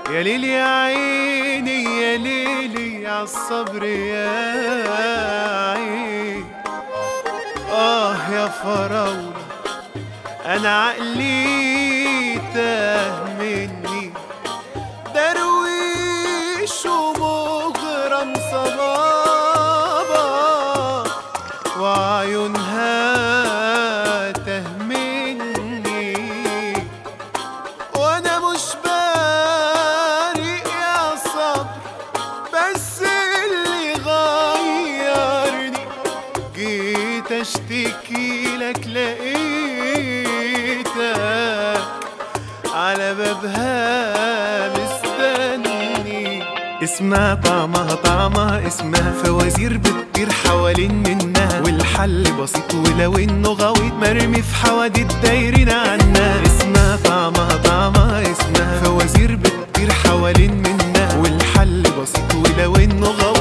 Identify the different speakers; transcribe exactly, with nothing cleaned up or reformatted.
Speaker 1: يا ليلي يا عيني يا ليلي عالصبر يا عيني. آه يا فراولة أنا عقلي تاه مني، درويش ومغرم صبابة وعيونها تاه مني، وأنا مش بارق يا صبر بس اللي غيرني جيت اشتكي لك لقيتك على بابها مستني. اسمها طعمها طعمها اسمها فوازير بتطير حوالين منها، والحل بسيط ولو انه غويط مرمي في حواديت دايرين عنها. اسمها طعمها طعمها اسمها فوازير بتطير حوالين منها، والحل بسيط ولو انه غويط